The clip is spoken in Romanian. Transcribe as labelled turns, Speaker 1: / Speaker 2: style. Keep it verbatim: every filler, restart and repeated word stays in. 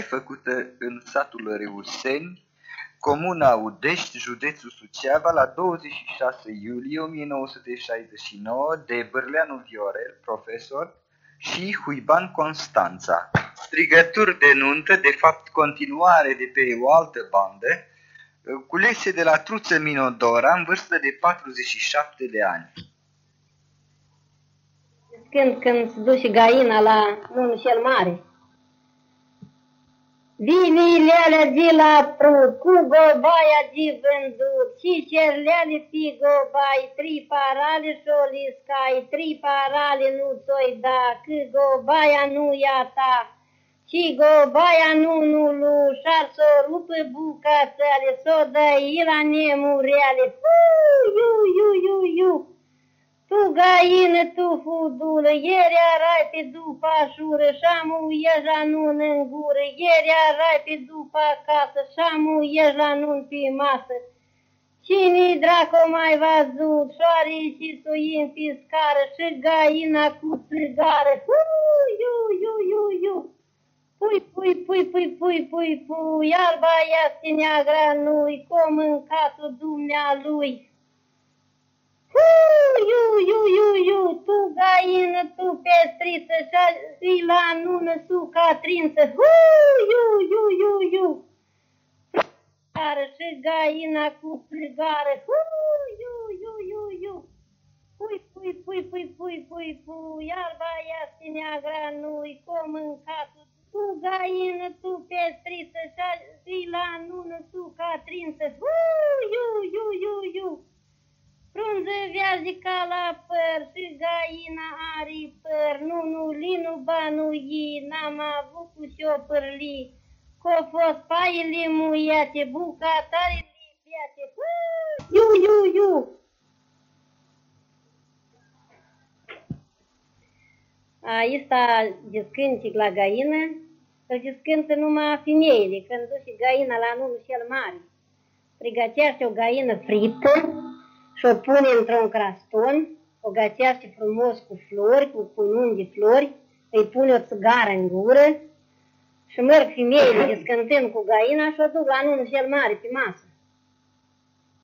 Speaker 1: făcută în satul Reuseni, comuna Udești, județul Suceava, la douăzeci și șase iulie o mie nouă sute șaizeci și nouă, de Bârleanu Viorel, profesor, și Huiban Constanța. Strigături de nuntă, de fapt continuare de pe o altă bandă, culese de la Truță Minodora, în vârstă de patruzeci și șapte de ani.
Speaker 2: Când, când se duce gaina la nunul cel mare. Vinilele de la prut, cu gobaia de vândut, și cerlele fi gobai, tri parale și-o liscai, tri parale nu ți-o-i da, că gobaia nu ia ta, și gobaia nu nu lu, și-ar s-o rupă bucățele, s-o dă-i la nemureale, iu, iu, iu, iu. Tu gaină, tu fudulă, ieri arai pe după așură, și-amu ieja nun în gură, ieri arai pe după acasă, și-amu ieja nun pe masă. Cine-i dracu mai văzut, șoarii și suin pe scară, și gaina cu țigară, iu, iu, iu, iu. Pui, pui, pui, pui, pui, pui, pui, alba este neagra nu-i, cu mâncatul dumnealui. Iu, iu, iu, iu, tu gaină, tu pestriță, și la nună su catrință, iu, iu, iu, iu. Și gaina cu țigară, iu, iu, iu, iu. Pui, pui, pui, pui, pui, pui, pui, alba este neagra nu-i, cu mâncatul. Tu gaină, tu pestriță, și la nună su catrință, iu, iu, iu, iu. Frunză viazica la păr și gaina are păr, nu, nu, linu, banu, i, n-am avut cu și-o pârli, că-o fost paile muiate, bucatare lipiate, iu, iu, iu. Aici descântic la gaină, îl descântă numai femeile, când duce gaina la nunul cel mare. Pregătește o gaină frită, și o pune într-un craston, o gătește frumos cu flori, cu cununi de flori, îi pune o țigară în gură și merg femeile descântând cu gaina și o duc la nunul cel mare pe masă.